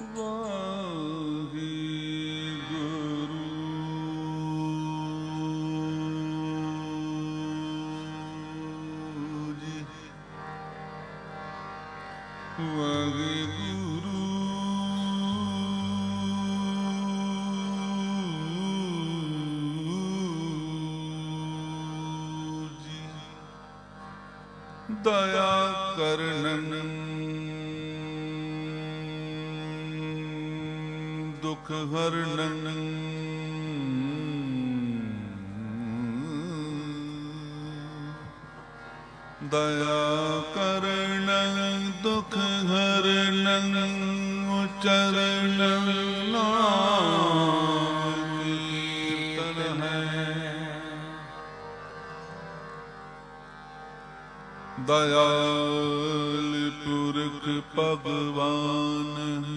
ਦਇਆ ਕਰਨੰ ਦੁਖ ਹਰਨੰ ਦਇਆ ਕਰਨੰ ਦੁਖ ਹਰਨੰ ਉਚਰਨੰ ਨਾਮ ਕੀਰਤਨ ਹੈ। ਦਇਆਲ ਪੁਰਖ ਭਗਵਾਨ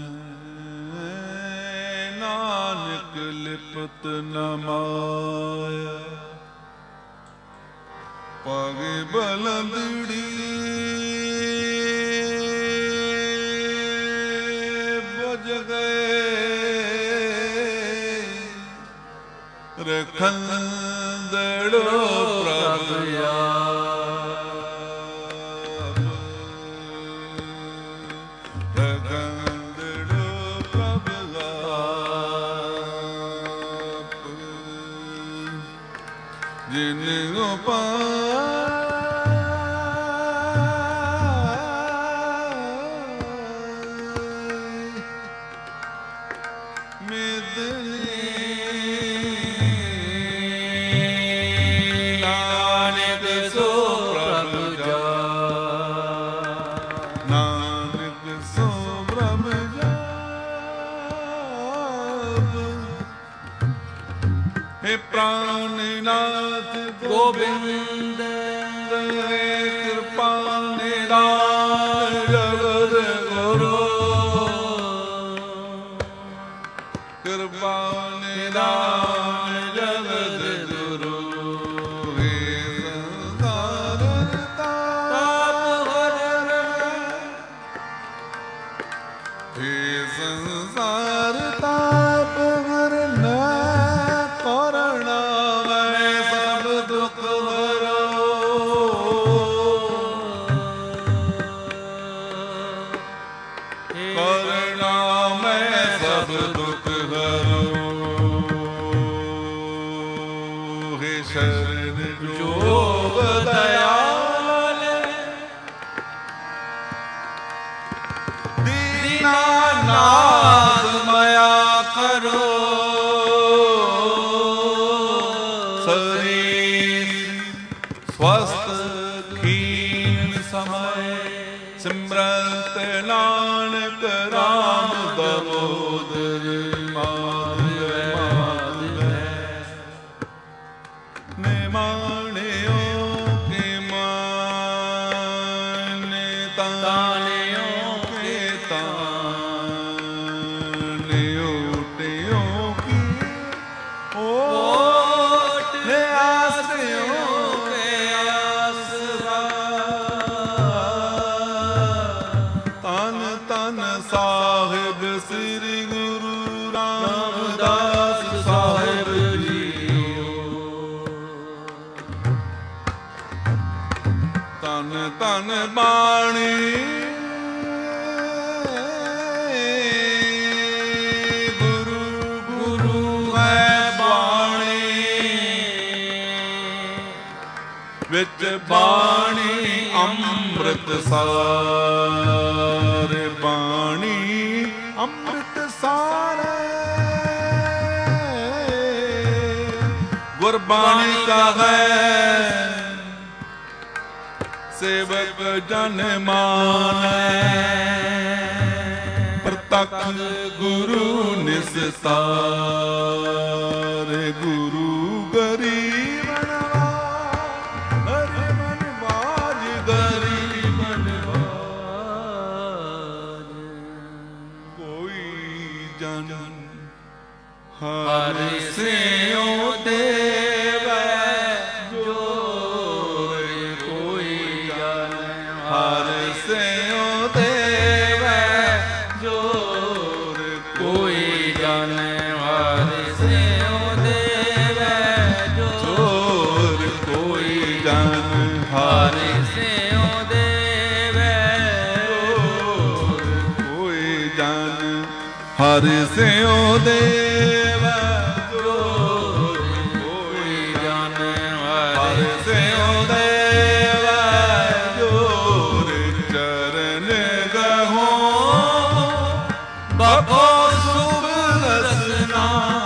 ਨਾਨਕ ਲਿਪਤ ਨ ਮਾਇਆ। ਪਾਗੇ ਬਲੰਦੜੀ ਬੁਝ ਗਏ ਰਖੰਦੜੋ ਪ੍ਰਭ ਜਿਨ ਨਾਨਕ ਸੋ ਪ੍ਰਭ ਜਾਪ। ਨਾਨਕ ਸੋ ਪ੍ਰਭ ਜਾਪ। हे प्राणनाथ गोविंद कृपा निदान जगत गुरु। कृपा निदान जगत गुरु। हे संसार ताप हरण। हे संसार ताप हरण। दीनानाथ मया करो शरीर स्वस्थ खीन समय। सिमरत नानक राम दामोदर माधव निमाणियों के माने तानियों के ताने ओटियों की ओट आसरियों के आसरा। तन तन साहिब श्री गुरु रामदास साहिब तन तन बाणी गुरु गुरु है बाणी। विच बाणी अमृत सार। बाणी अमृत सार। गुरबाणी का है सेवक जन मानै। प्रतख गुरु निस्तार। गुरु गरीब हर मन बाज। गरीब कोई जन हर सेओ देव हर सेओ देव जोर ਹਰਿ ਸਿਉ ਦੇਵੈ ਜੋਰ ਕੋਈ ਜਨ ਹਰਿ ਸਿਉ ਦੇਵੈ ਜੋਰ ਕੋਈ ਜਨ ਹਰਿ ਸਿਉ ਦੇਵੈ ਜੋਰ ਚਰਨ ਗਹੋ ਬਖੋ ਸੁਭ ਰਸਨਾ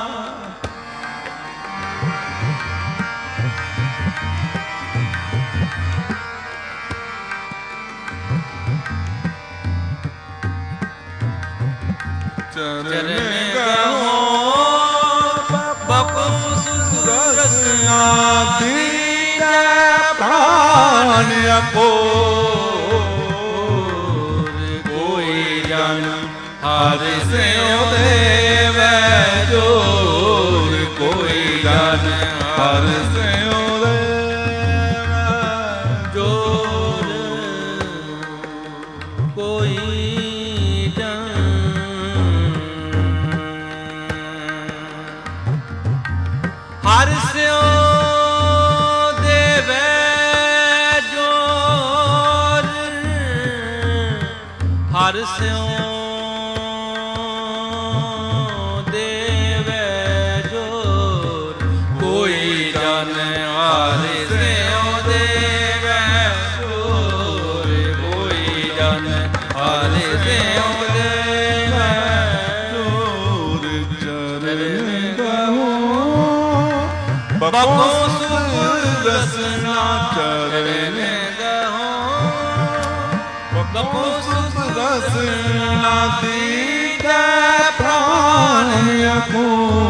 ਚਰਨ ਗਹੋ ਬਖੋ ਸੁਭ ਰਸਨਾ ਦੀਜੈ ਪ੍ਰਾਨ ਆਪੋ ਕੋਈ ਜਨ ਹਰਿ ਸਿਉ ਦੇਵੈ ਜੋਰ ਕੋਈ ਜਨ ਹਰਿ ਸਿਉ ਦੇਵੈ ਜੋਰ ਕੋਈ ਜਨ ਹਰਿ ਸਿਉ ਦੇਵੈ ਜੋਰ ਹਰਿ ਸਿਉ ਕੋਈ ਜਨ ਹਰਿ ਸਿਉ ਦੇਵੈ ਜੋਰ ਕੋਈ ਜਨ ਹਰਿ ਸਿਉ ਦੇਵੈ ਜੋਰ ਚਰਨ ਗਹੋ ਬਖੋ ਸੁਭ ਰਸਨਾ ਚਰਨ ਗਹੋ ਬਖੋ ਸੁਭ ਰਸਨਾ ਦੀਜੈ ਪ੍ਰਾਨ ਆਪੋ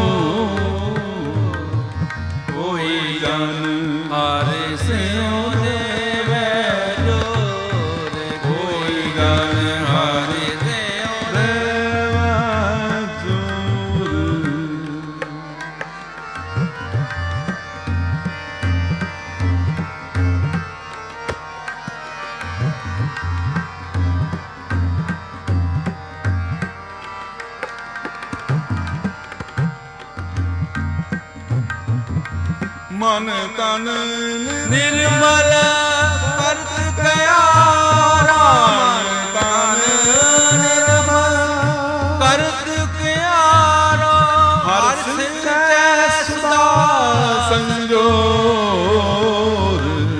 ਕੋਈ ਜਨ ਹਰਿ ਸਿਉ ਦੇਵੈ ਜੋਰ ਕੋਈ ਜਨ ਹਰਿ ਸਿਉ ਦੇਵੈ ਜੋਰ ਮਨ ਤਨ ਨਿਰਮਲ ਕਰਤ ਕਿਆਰਾ ਤਨ ਨਿਰਮਲ ਕਰਤ ਕਿਆਰਾ ਹਰਿ ਸਿੰਚੈ ਸਦਾ ਸੰਜੋਰ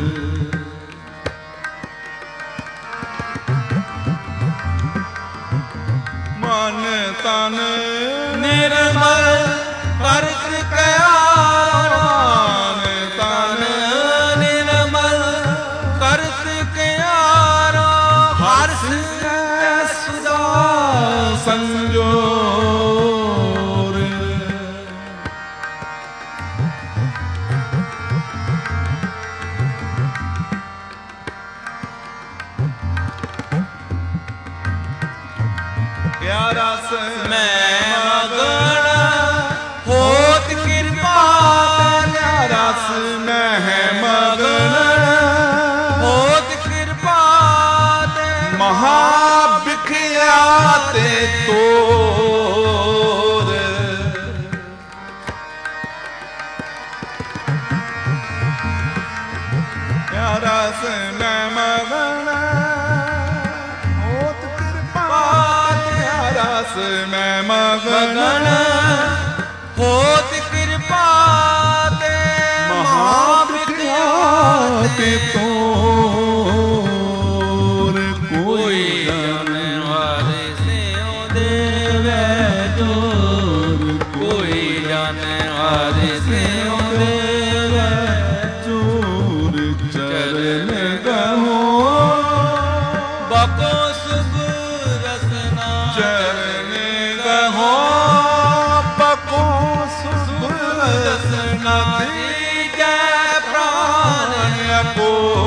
ਮਨ ਤਨ ਨਿਰਮਲ ਕਰਤ ਕਿਆਰਾ ਤਨ ਨਿਰਮਲ ਕਰਤ ਕਿਆਰਾ ਹਰਿ ਸਿੰਚੈ ਸਦਾ ਸੰਜੋਰ ਕਿਆ ਰਸ ਮੈਂ ਮਗਨ ਹੋਤ ਕਿਰਪਾ ਕਿਆ ਰਸ ਮੈਂ ਮਗਨ ਹੋਤ ਕਿਰਪਾ ਤੇ ਮਹਾ ਬਿਖਿਆ ਤੇ ਤੋਰ ਕਿਆ ਰਸ ਮੈਂ ਮਗਨ ਹੋਤ ਕਿਰਪਾ ਕਿਆ ਰਸ ਮੈਂ ਮਗਨ ਮਗਨ ਹੋਤ ਕਿਰਪਾ ਤੇ ਮਹਾ ਬਿਖਿਆ ਤੇ ਤੋਰ ਕੋਈ ਜਨ ਹਰਿ ਸਿਉ ਦੇਵੈ ਜੋਰ ਕੋਈ ਜਨ ਹਰਿ ਸਿਉ ਦੇਵੈ ਜੋਰ ਚਰਨ ਗਹੋ ਬਖੋ ਸੁਭ ਰਸਨਾ ਚਰਨ ਗਹੋ ਬਖੋ ਸੁਭ ਰਸਨਾ ਦੀਜੈ ਪ੍ਰਾਨ ਆਪੋ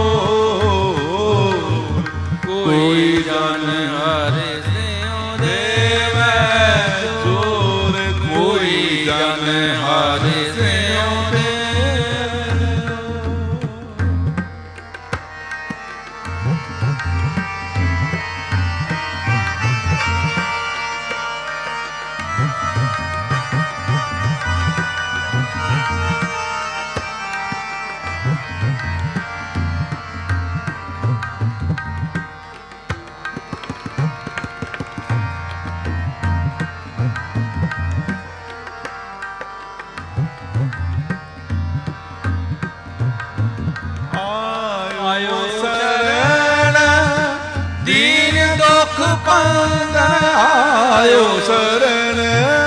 ਪੰਜਨ ਆਇਓ ਸ਼ਰਨ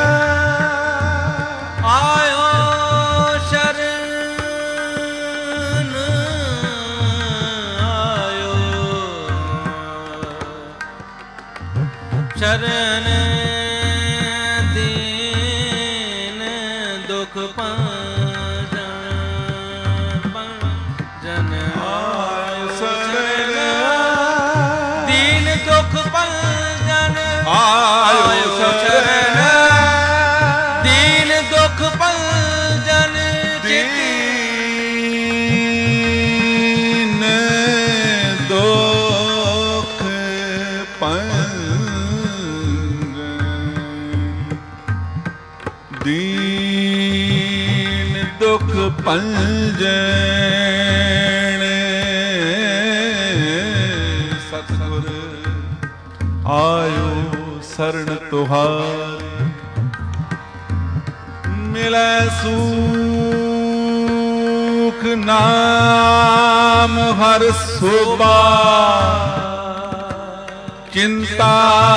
ਆਇਓ ਸ਼ਰਨ ਆਇਓ ਸ਼ਰਨ ਦੀਨ ਦੁਖ ਪੰਜਨ ਆਇਓ ਸ਼ਰਨ ਦੀਨ ਦੁਖ ਪੰਜਨ ਆਇਓ ਸ਼ਰਨ ਦੀਨ ਦੁਖ ਪੰਜਨ ਦੀਨ ਦੁਖ ਪੰਜਨ ਦੀਨ ਦੁਖ ਪੰਜਨ ਸਤਿਗੁਰ ਆਇਓ ਸਰਣ ਤੁਹਾਰ ਮਿਲੈ ਸੂਖ ਨਾਮ ਹਰ ਸੁਬਾ ਚਿੰਤਾ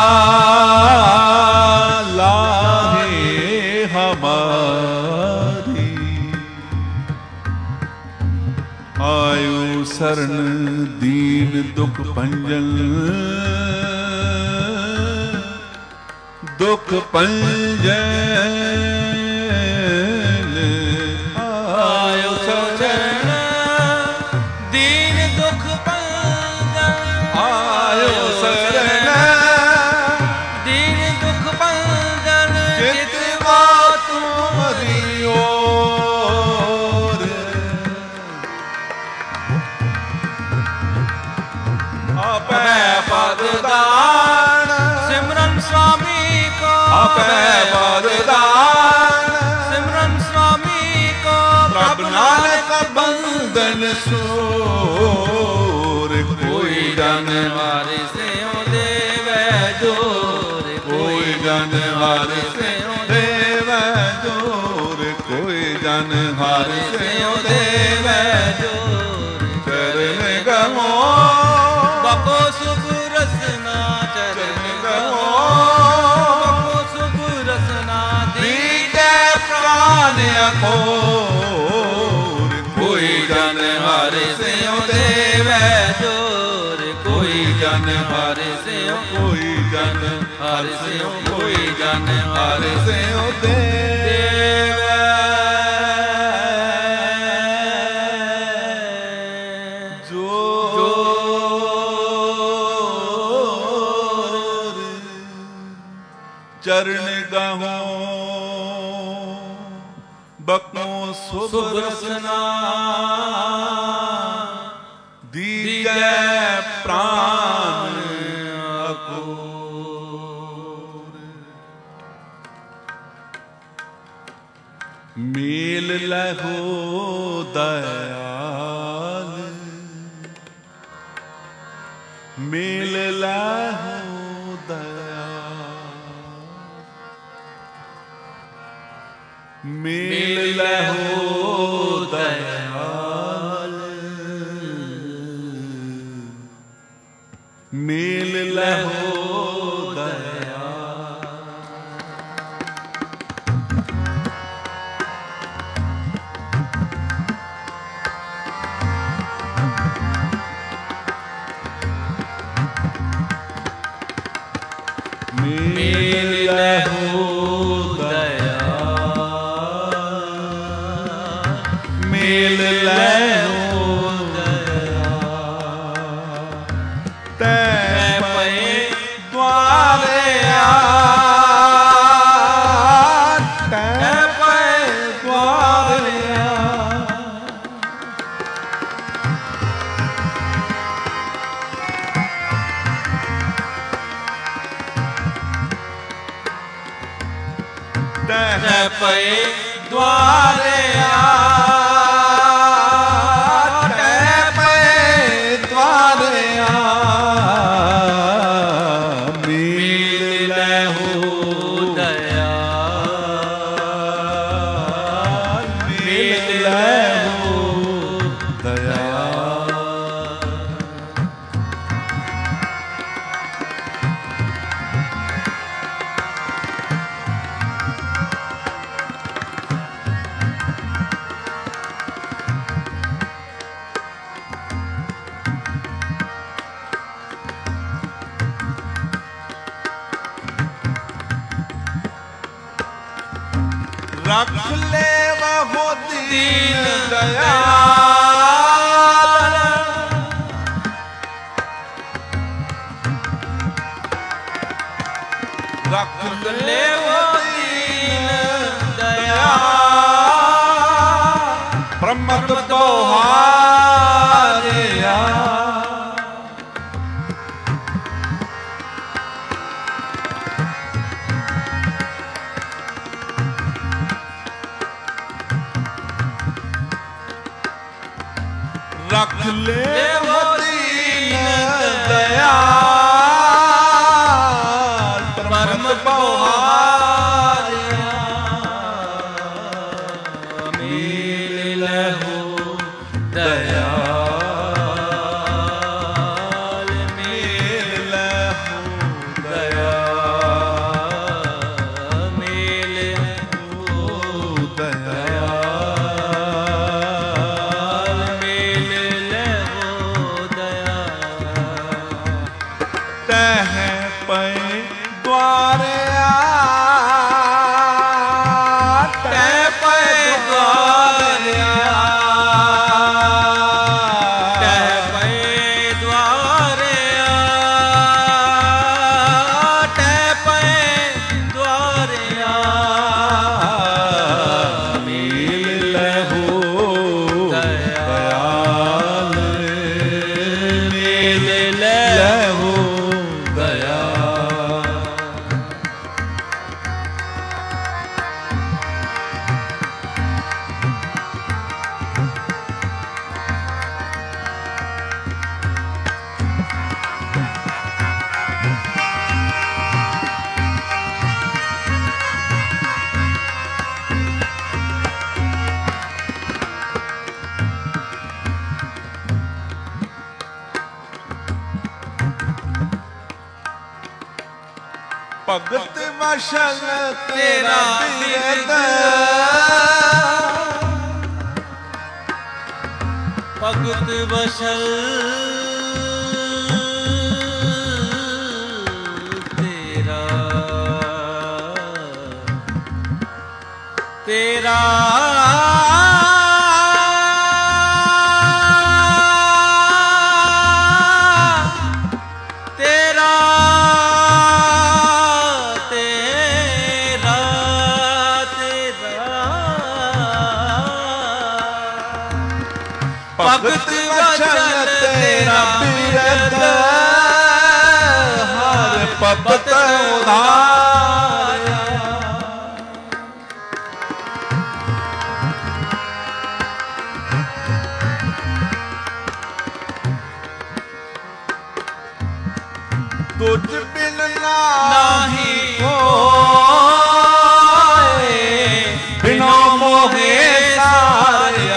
ਲਾਹੇ ਹਮਾਰੀ ਆਇਓ ਸਰਣ ਦੀਨ ਦੁਖ ਭੰਜਨ ਦੁਖ ਭੰਜਨ ਆਇਓ ਸ਼ਰਨ ਦੀਨ ਦੁਖ ਪੰਜਨ ਆਇਓ ਸ਼ਰਨ ਦੀਨ ਦੁਖ ਪੰਜਨ ਚਿਤਵਾ ਤੁਮਰੀ ਓਰ ਆਪੈ ਪਦ ਦਾਨ ਸਿਮਰਨ ਸੁਆਮੀ ਕੋ ਆਪੈ ਪਦ ਦਾਨ ਸਿਮਰਨ ਸੁਆਮੀ ਕੋ ਪ੍ਰਭ ਨਾਨਕ ਬੰਧਨ ਸੋਰ ਕੋਈ ਜਨ ਵਾਰਿ ਸਿਉ ਦੇਵੈ ਜੋਰ ਕੋਈ ਜਨ ਹਰਿ ਸਿਉ ਦੇਵੈ ਜੋਰ ਕੋਈ ਜਨ ਹਰਿ ਸਿਉ ਦੇਵੈ ਜੋਰ ਚਰਨ ਗਮੋ ਬਕੋ ਸੁਖ ਰਸਨਾ ਚਰਨ ਗਮੋ ਬਕੋ ਸੁਖ ਰਸਨਾ ਦੀਜੈ ਪ੍ਰਾਨ ਅਖੋਰ ਕੋਈ ਜਨ ਹਰਿ ਸਿਉ ਦੇਵੈ ਜੋਰ ਕੋਈ ਜਨ ਹਰਿ ਸਿਉ ਕੋਈ ਜਨ ਹਰਿ ਸਿਉ ਕੋਈ ਜਨ ਹਰਿ ਸਿਉ ਦੇਵੈ ਜੋਰ ਚਰਨ ਗਾਹੋ ਬਕੋ ਸੁਭ ਰਸਨਾ ਦੀਜੈ ਪ੍ਰਾਨ ਅਕੂਰ ਮੇਲ ਲਹੋ ਦਇਆਲ ਮੇਲ ਲਹੋ ਦਇਆਲ ਮੇਲ ਲਹੋ ਦਇਆਲ ਮੇਲ ਲਹੋ ਦਇਆਲ ਮੇਲ ਲਹੋ ਦਇਆਲ ਮੇਲ ਲਹੋ ਦਇਆਲ ਤੈ ਪਏ ਦੁਆਰੇ ਤੈ ਪਏ ਦੁਆਰੇ ਤੈ ਪਏ ਦੁਆਰੇ ਤੈ ਪਏ ਦੁਆਰੇ ਮਿਲ ਲਹੋ ਦਇਆਲ ਮਿਲ ਲਹੋ ਦਇਆਲ रख ले वो दीन दयाल, रख ले वो दीन दयाल, प्रमत दोहारिया। रख ले वो दीन दयाल, परम बहारिया। मिल लहु दयाल, मिल लहु दयाल, मिल लहु दयाल, मिल लहु दयाल। तह पे द्वारे भगत वशल तेरा बिरद, भगत वशल तेरा, तेरा भगत वचन तेरा बिरद, हर पपत उधारिया। तुझ बिन नाही कोई, बिनो मोहे सारिया।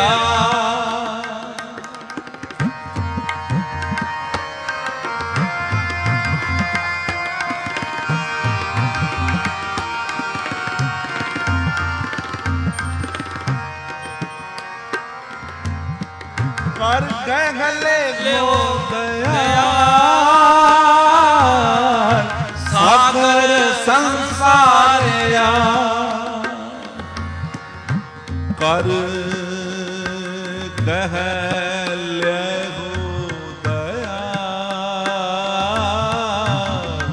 कर गहले लो दयाल, सागर संसारिया। कर गहले हो दयाल,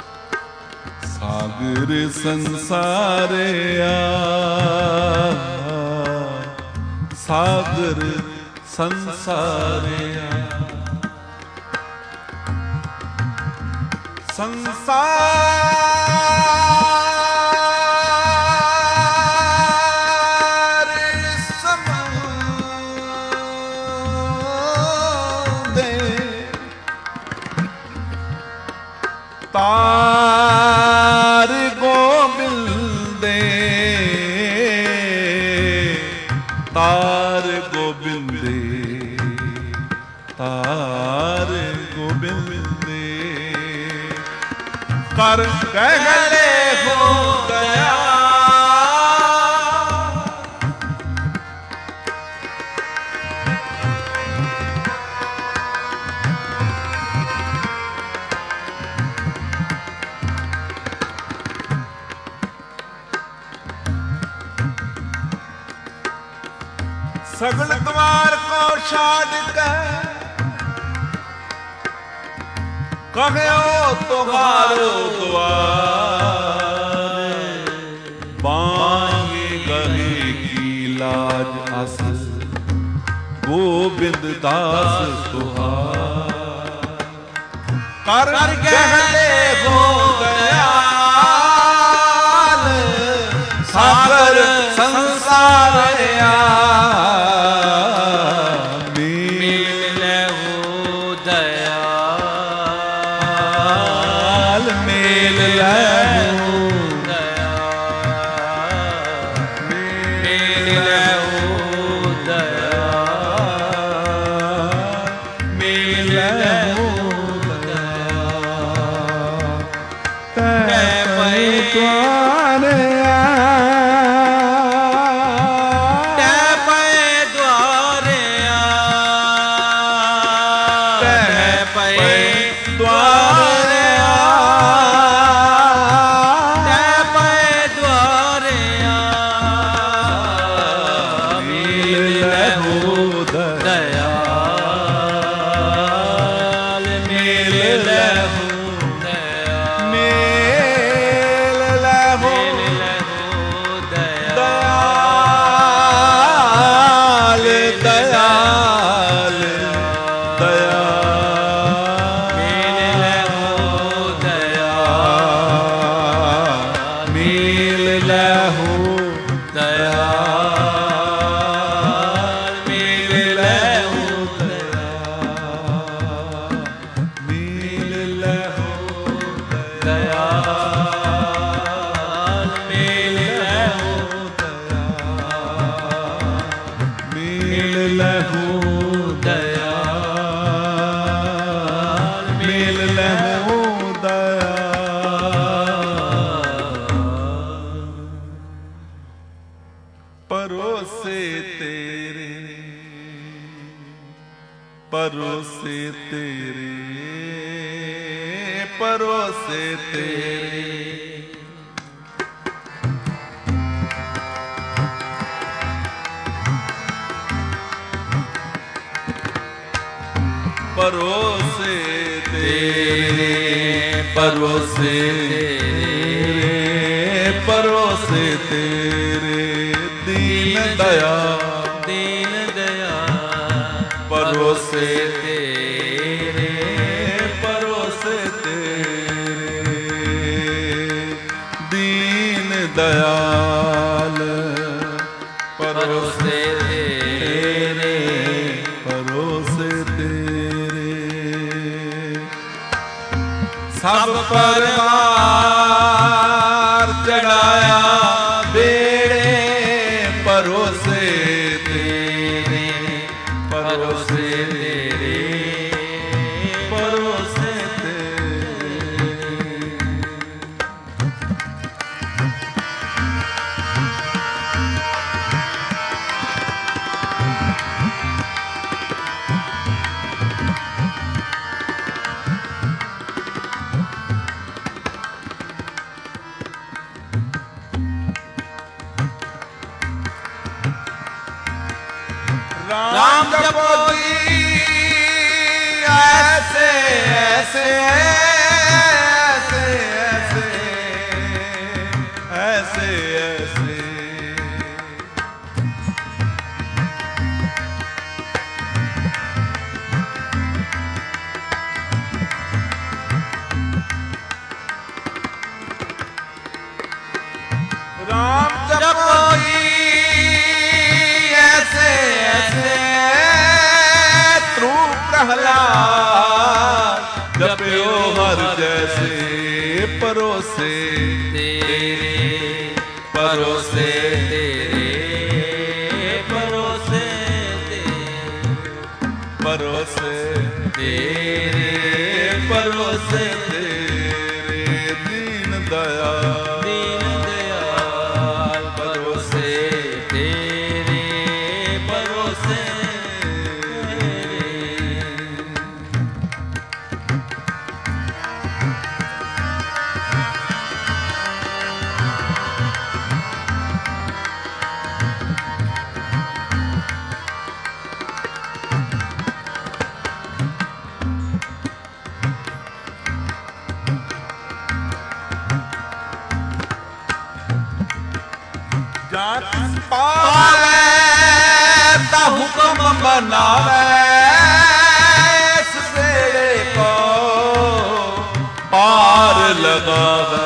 सागर संसारिया। सागर संसारिया। संसार समुदे तार गोबिंदे, तार गोबिंदे, तार गोबिंदे। कर गहले हो गया, सगल द्वार को छाड़ कर कहो तुम्हारो द्वार बांगे गले की लाज अस गोविंद दास तुहार कर गहले हो दयाल सागर संसार परोसे तेरे परोसे तेरे परोसे तेरे परोसे तेरे दीन दया परोसे तेरे परोसे तेरे दीन दयाल परोसे तेरे परोसे तेरे सब परवार चढ़ाया बेड़े परोसे तेरे परोसे तेरे परोसे राम जपो जी ऐसे ऐसे ऐसे ऐसे ऐसे राम जपो जी ऐसे ऐसे प्रहलाद जपयो हर जैसे परोसे तेरे परोसे तेरे परोसे परोसे तेरे परोसे तेरे दीन दयाल परोसे तेरे परोसे मनावे इस बेड़े को पार लगावे।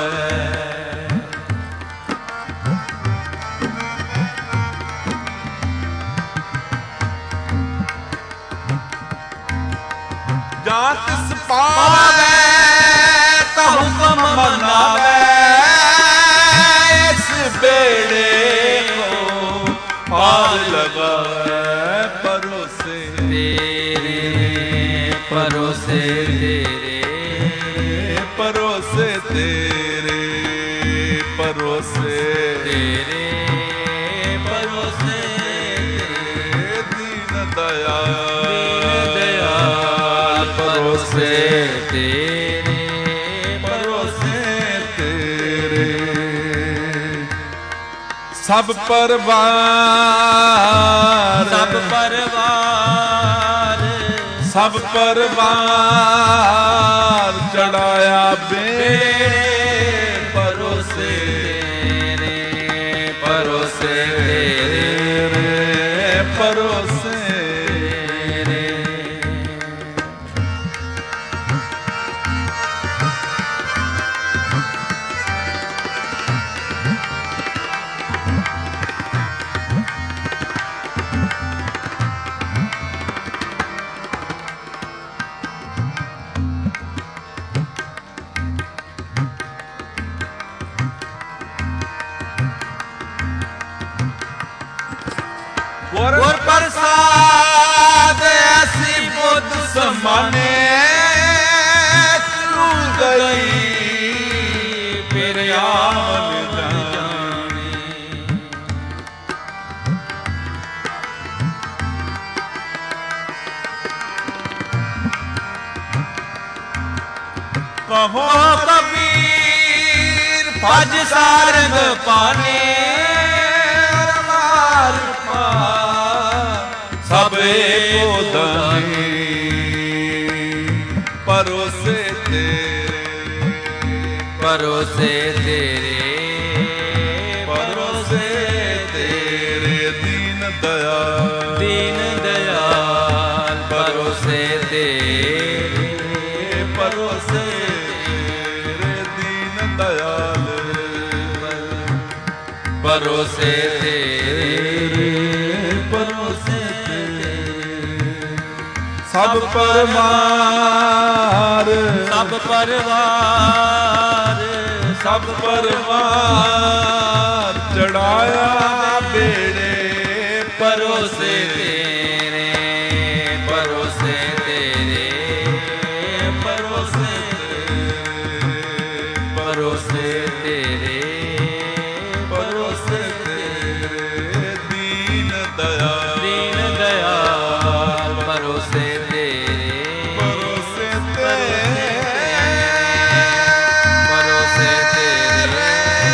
जहाँ तिस पावे तो हुक्म मनावे इस बेड़े को पार लगावे। परोसे तेरे परोसे तेरे परोसे तेरे परोसे तेरे परोसे दीन दयाल परोसे तेरे परोसे तेरे। सब परिवार सब परिवार सब परिवार चढ़ाया बेड़े परोसे तेरे परोसे तेरे परोसे तेरे। गुर प्रसाद ऐसी बुद्ध समाने तू गई फिर आवन जाने। कहो कबीर भज सारंग पाने सब एको दानी परोसे तेरे परोसे तेरे परोसे तेरे दीन दयाल परोसे तेरे परोसे तेरे दीन दयाल परोसे तेरे परोसे सब परिवार सब परिवार सब परिवार चढ़ाया बेड़े परोसे तेरे परोसे तेरे परोसे परोसे तेरे परोसे तेरे दीन दयाल परोसे तेरे परोसे तेरे परोसे तेरे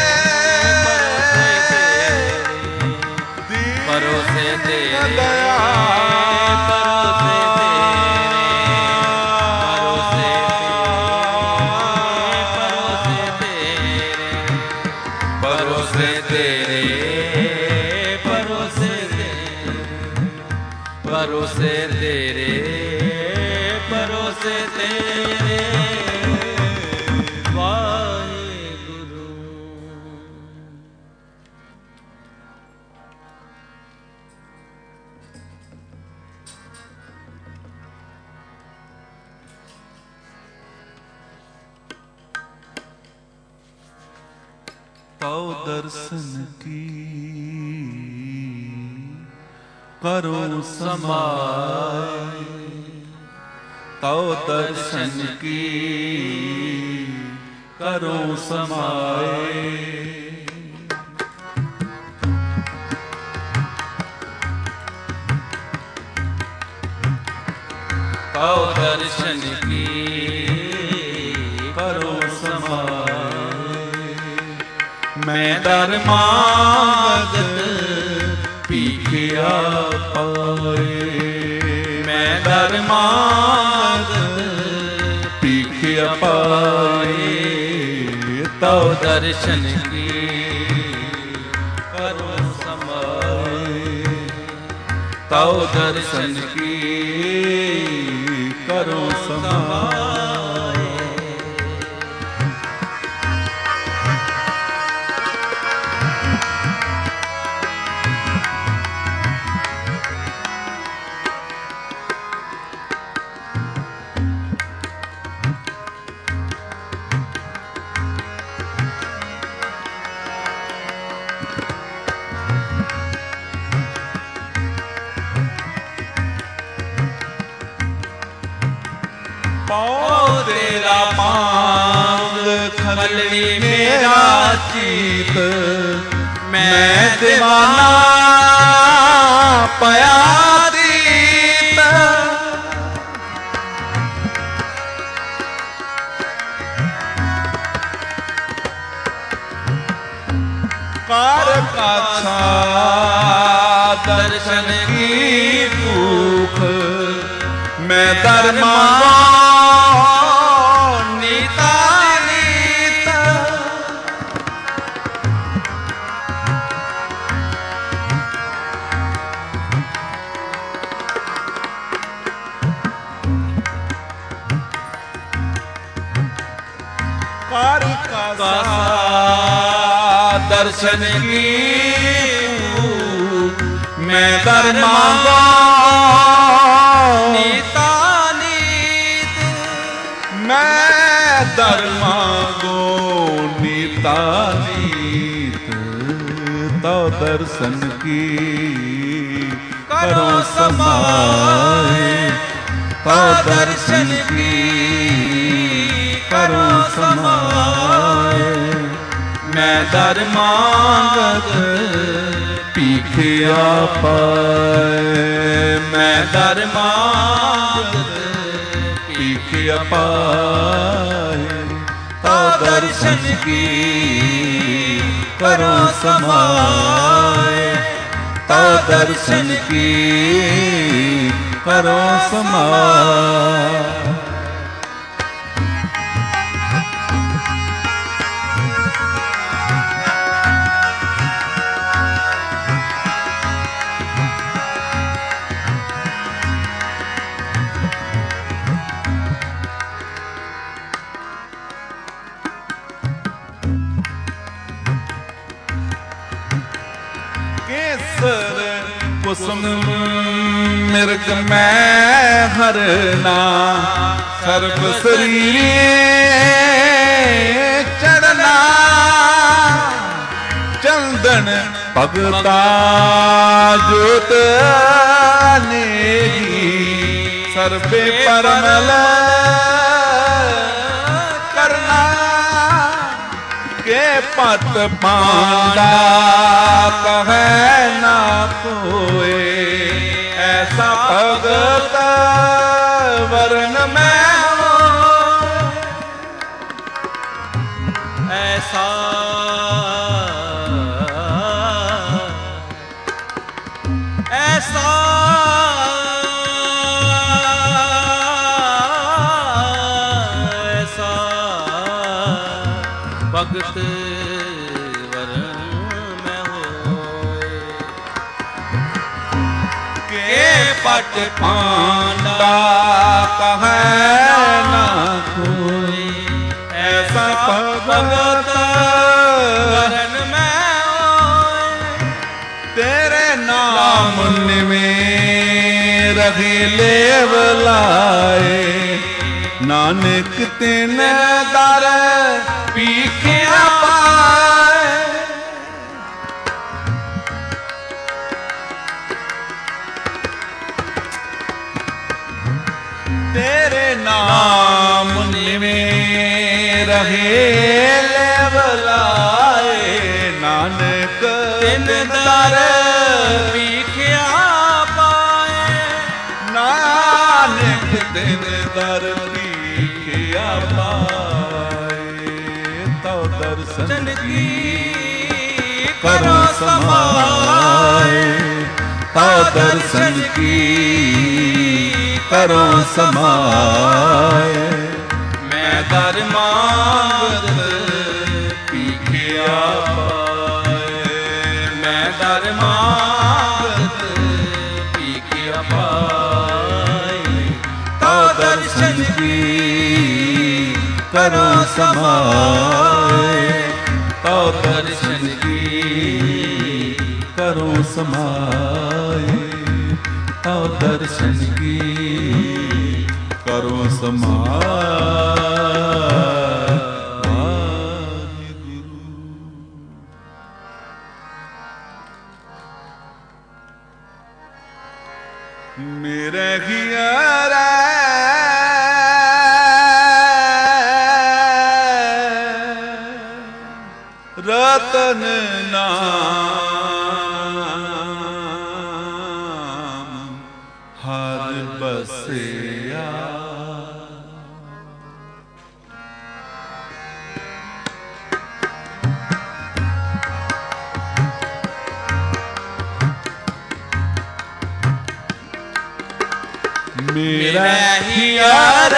परोसे तेरे परोसे तेरे परोसे तेरे परोसे तेरे वाहेगुरु। तौ दर्शन की करो समाय तौ दर्शन की करो समाय तौ दर्शन की करो समाय मैं धर्मागत पीखिया पाए मैं धर्मागत पीखिया पाए तौ दर्शन की करो समाए तौ दर्शन की करो समाए। तेरा पांग खलवी मेरा चीत, मैं दीवाना पया दीत। कार काछा दर्शन की भूख, मैं दर मांगो नीता नीत। कार का दर्शन की मैं दर मांगो नीता नीत। मैं दर मांगो नीता नीत, तो दर्शन की करो समाए। तो दर्शन की करो समाए। मैं दर मांगत पीखिया पाए। मैं दर मांगत पीखिया पाए। तो दर्शन की करो समाए। तो दर्शन की करो समाए। केसर कुसुम मृग मैं हरना, सर्व शरीरे चढ़ना। चंदन भगता जोत नेही, सर्वे परमल करना। के पत पांडा कहे ना कोई, ऐसा भगत वर्ण में हो। ऐसा ऐसा ऐसा भगत वरण में होए। के पट पांडा कहे ना कोई, ऐसा भगत वरण में होए। तेरे नाम में रही लेव लाए। नानक तिन दर पीखिया पाए। तेरे नाम में रहे लेव लाए। नानक तिन दर पीखिया पाए। नानक तिन दर पीखिया पाए। तो दर्शन की करो समाए। तो दर्शन की करो समाए। मैं दर मांगत पीखिया पाए। मैं दर मांगत दर्शन की करो समाए, तो दर्शन की करो समाए, तो दर्शन की करो समाए। मेरे हियर रतन नाम हर बसिया, मेरा हियर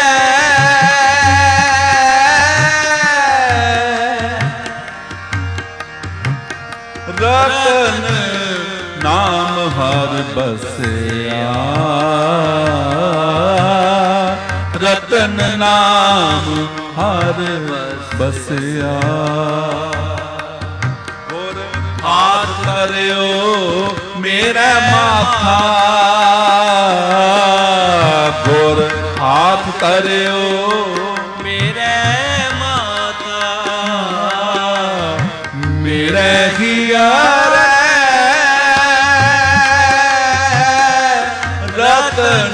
रतन नाम हर बसिया, रतन नाम हर बसिया। हाथ करियो मेरा माथा, गोर हाथ करियो मेरे माता, मेरे हियर रतन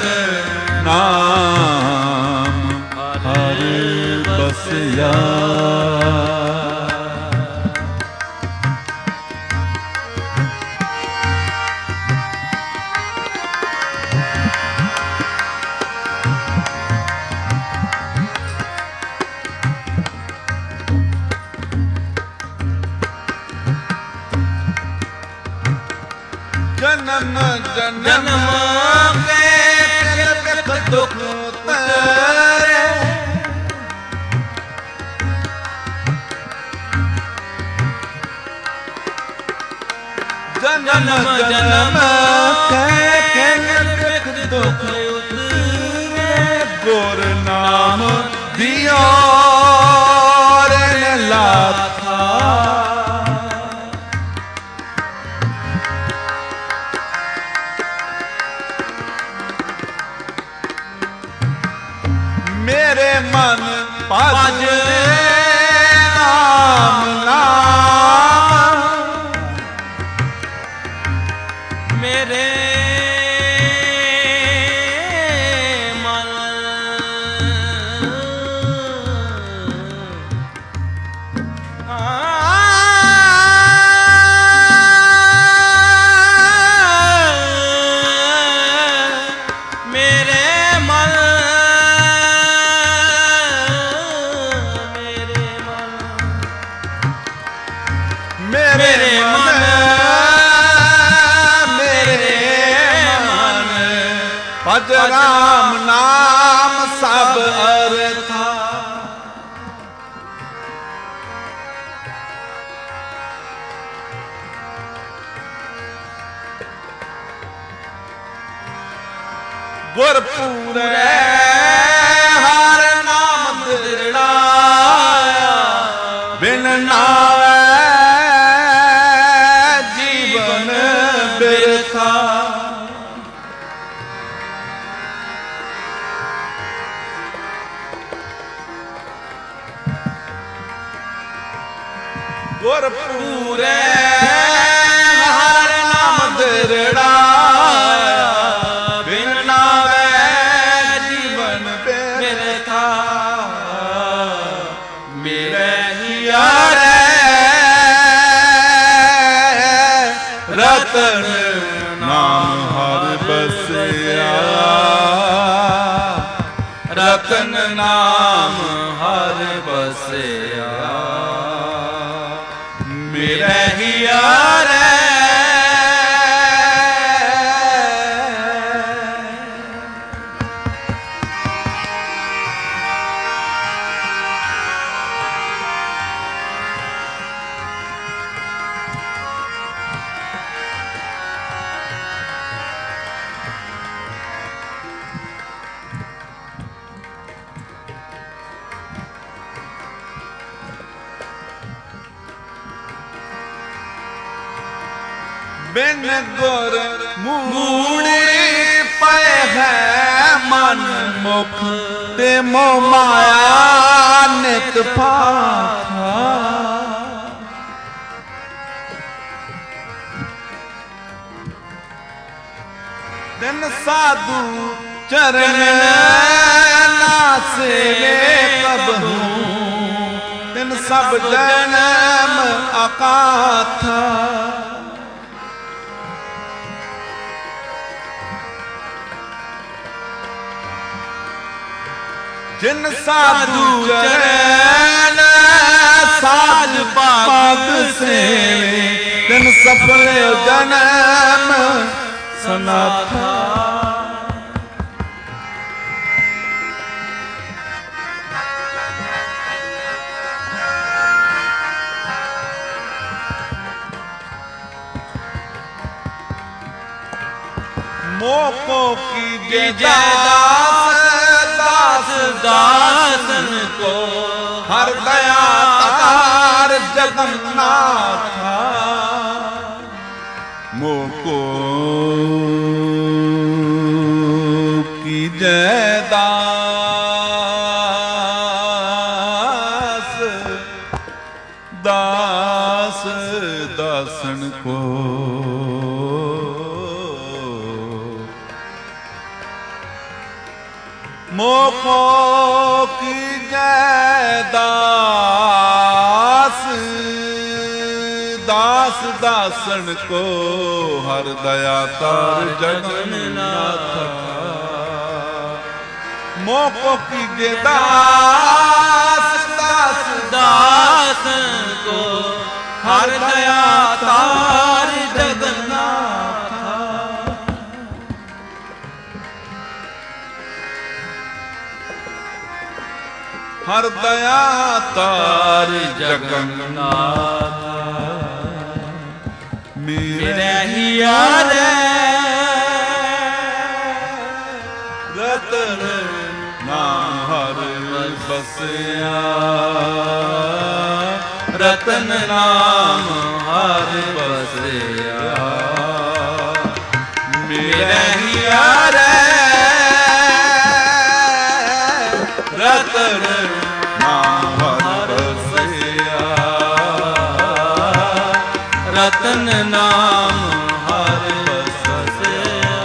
नाम हर बसिया। जन्म जन्म के दुख उतरे, जन्म जन्म के दुख उतरे, गुर नाम दियो रे लाथा। मेरे मन भज नाम नाम, मेरे मन मेरे मन मेरे मन भज राम नाम सब अर्था। गुरपुरे हर नाम दृढ़ाया, बिन नावे जीवन बिरथा। गुरपुरे हर नाम दृढ़ाया, बिन नावे जीवन बिरथा। मेरे हियर रतन नाम हर बसिया, रतन नाम हर बसिया। मेरे हियर ਬਿਨ ਗੁਰ ਮੂੜੀ ਪਏ ਹੈ ਮਨ ਮੁਖ ਤੇ ਮੋਹ ਮਾਇਆ ਨਿਤ ਭਾਖਾ ਦਿਨ ਸਾਧੂ ਚਰਨ ਨਾ ਸੇਵੇ ਕਬਹੂ ਤਿਨ ਸਭ ਜਨਮ ਅਕਾਥਾ ਜਿਨ ਸਾਧੂ ਚਰਨ ਸਾਜ ਪਗ ਸੇਵੇ ਤਿਨ ਸਫਲ ਜਨਮ ਸਨਾਥਾ मोह को कीजे दास दासन को हर दया तार जगन्नाथ मोह को कीजे दास दास दासन को मोको की जय दास दास दासन को हर दया तार जगन्नाथ मोको की जय दास दास दासन को हर दया तार जगन्नाथ हर दया तार जगन्नाथ मेरे हिया रे रतन नाम हर बसिया रतन नाम हर बसिया मेरे हिया रे रतन रतन नाम हर बसिया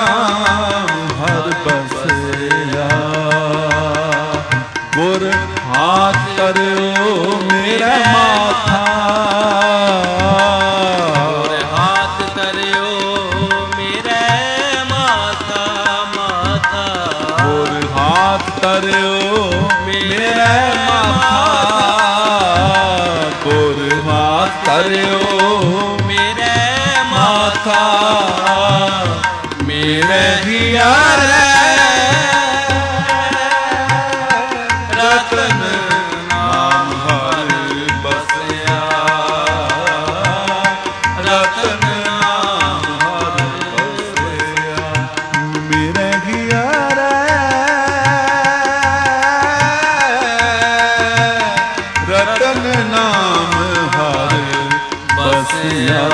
ਨਾਮ ਹਰ ਬਸਿਆ। ਗੁਰ ਹਾਥ ਧਰਿਓ ਮੇਰਾ ਮਾਥਾ, ਗੁਰ ਹਾਥ ਧਰਿਓ ਮੇਰੇ ਮਾਥਾ ਮਾਥਾ। ਗੁਰ ਹਾਥ ਧਰਿਓ ਮੇਰਾ ਮਾਥਾ, ਗੁਰ ਹਾਥ ਧਰਿਓ ਮੇਰੇ ਮਾਥਾ। ਮੇਰੇ ਹਿਆ ਰਤਨ ਨਾਮ ਹਰ ਬਸਿਆ, ਰਤਨ ਨਾਮ ਹਰ ਬਸਿਆ। ਮੇਰੇ ਹਿਆ ਰਤਨ ਨਾਮ ਹਰ ਬਸਿਆ,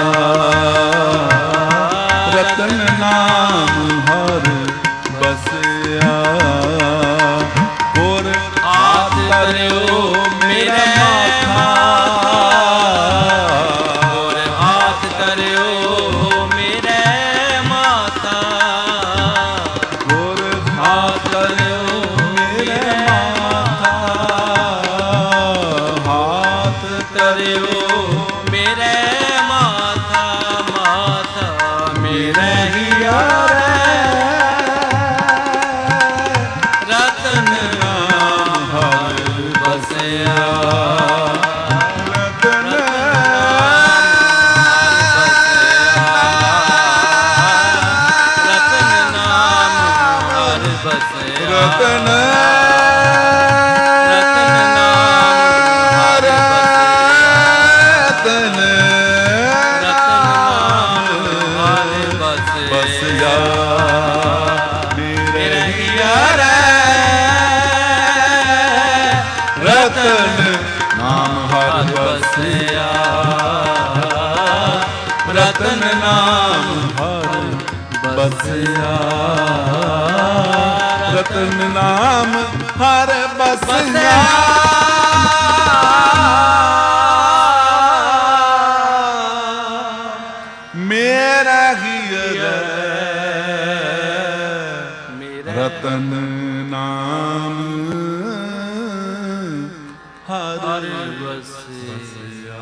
ਰਤਨ ਨਾਮ ਹਰ ਬਸਿਆ। ਗੁਰ ਹਾਥ ਧਰਿਓ ਮੇਰਾ ਮਾਥਾ, ਗੁਰ ਹਾਥ ਧਰਿਓ ਮੇਰੇ ਮਾਥਾ, ਗੁਰ ਹਾਥ ਧਰਿਓ ਮੇਰਾ ਮਾਥਾ। ਹਾਥ ਧਰਿਓ ਮੇਰੇ ਮਾਥਾ ਮਾਥਾ। ਮੇਰੇ ਹਿਆ ਰਤਨ ਨਾਮ ਹਰ ਬਸਿਆ, ਰਤਨ ਰਤਨ ਨਾਮ ਹਰ ਬਸਿਆ, ਰਤਨ ਰਤਨ ਨਾਮ ਹਰ ਰਤਨ ਹਰ ਬਸਿਆ। ਬਸਿਆ। ਮੇਰੇ ਹਿਆ ਰਤਨ ਨਾਮ ਹਰ ਬਸਿਆ, ਰਤਨ ਨਾਮ ਹਰ ਬਸਿਆ, ਰਤਨ ਨਾਮ ਹਰ ਬਸਿਆ। ਮੇਰਾ ਹਿਰਦੈ ਰਤਨ ਨਾਮ ਹਰ ਬਸਿਆ।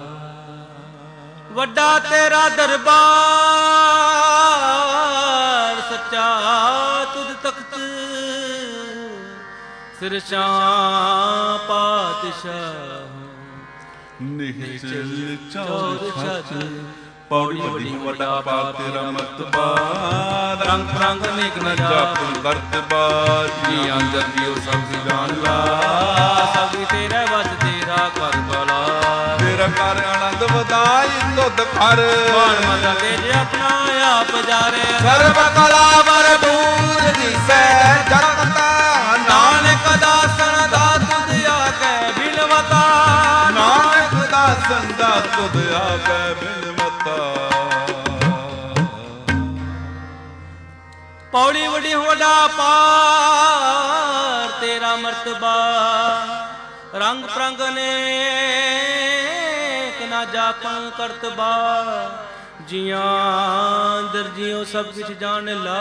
ਵੱਡਾ ਤੇਰਾ ਦਰਬਾਰ ਸੱਚਾ ਤੁਧ ਤਖਤ, ਸਿਰਸ਼ਾਂ ਪਾਤਸ਼ਾਹ ਨਿਹਚਲ ਚੌਰ ਛਤ। ਪੌੜੀ ਵੱਡੀ ਵੱਡਾ ਪਾਪ ਤੇਰਾ ਮਰਤਬਾ, ਰੰਗ ਰੰਗ ਨੇਕ ਨ ਜਪ ਕਰਤਬਾ। ਜੀ ਅੰਦਰ ਜੀਉ ਸਭ ਜਾਣ ਲਾ, ਸਭ ਤੇਰੇ ਵਸ ਤੇਰਾ ਕਰ ਬਲਾ। ਤੇਰਾ ਕਰ ਆਨੰਦ ਵਧਾਈ ਤੁਧ ਕਰ, ਬਾਣ ਮਤਾ ਤੇਜ ਆਪਣਾ ਆਪ ਜਾਰੇ। ਸਰਬ ਕਲਾ ਭਰਪੂਰ ਦਿਸੈ ਜਗਤਾ, ਨਾਨਕ ਦਾਸਨ ਦਾ ਤੁਧ ਆਗੇ ਬਿਲਵਤਾ। ਨਾਨਕ ਦਾਸਨ ਦਾ ਤੁਧ ਆਗੇ ਬਿਲਵਤਾ। ਪੌੜੀ ਵੱਡੀ ਵੱਡਾ ਪਾਰ ਤੇਰਾ ਮਰਤਬਾ, ਰੰਗ ਪ੍ਰੰਗ ਨੇਕ ਨਾ ਜਾਪਨ ਕਰਤਬਾ। ਜੀਆਂ ਦਰਜੀਓ ਸਭ ਕੁਛ ਜਾਣ ਲਾ,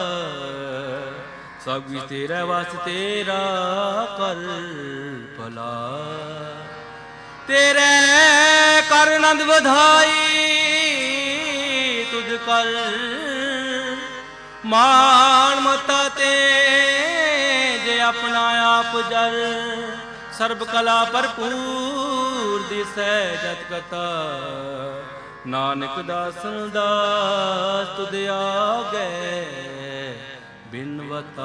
ਸਭ ਕੁਛ ਤੇਰੇ ਵਾਸਤੇ ਤੇਰਾ ਕਰ ਭਲਾ। ਤੇਰੇ ਕਰ ਆਨੰਦ ਵਧਾਈ ਤੁਧ ਕਰ, ਮਾਣ ਮਤਾ ਤੇ ਜੇ ਆਪਣਾ ਆਪ ਜਰ। ਸਰਬ ਕਲਾ ਭਰਪੂਰ ਦਿਸੈ ਜਤ ਕਤਾ, ਨਾਨਕ ਦਾਸਨ ਦਾਸ ਤੁਧ ਆਗੇ ਬਿਨਵਤਾ।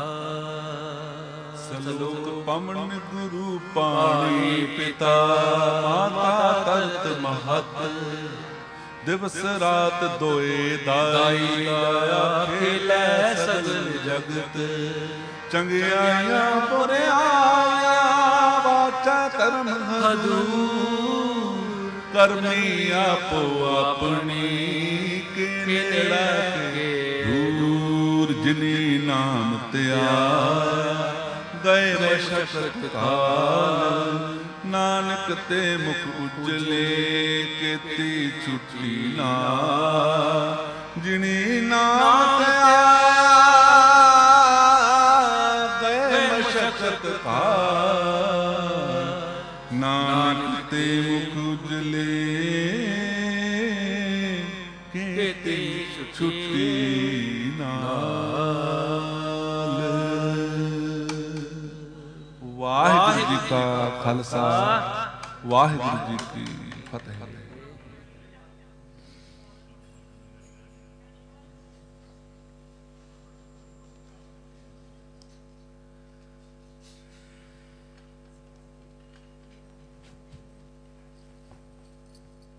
ਸਲੋਕ ਪਵਨ ਗੁਰੂ ਪਾਣੀ ਪਿਤਾ, ਮਾਤਾ ਤਰਤ ਮਹਤ। ਦਿਵਸ ਰਾਤ ਦੋਏ ਦਾਈ, ਦਾਇਆ ਖੇਲੇ ਸਗਲ ਜਗਤ। ਚੰਗਿਆਈਆਂ ਬੁਰਿਆਈਆਂ ਵਾਚਾ ਧਰਮ ਹਦੂਰ। ਕਰਮੀ ਆਪੋ ਆਪਣੀ ਕੇ ਨੇੜਾ ਕੇ ਦੂਰ। ਜਿਨੀ ਨਾਮ ਧਿਆਇਆ ਗਏ ਮਸ਼ਕਤ ਕਾਲ, ਨਾਨਕ ਤੇ ਮੁਖ ਉਜਲੇ ਕੀਤੀ ਛੁੱਟੀ ਨਾ। ਜਿਨੀ ਨਾਮ ਧਿਆਇਆ ਕਾ ਖਾਲਸਾ ਵਾਹਿਗੁਰੂ ਜੀ ਕੀ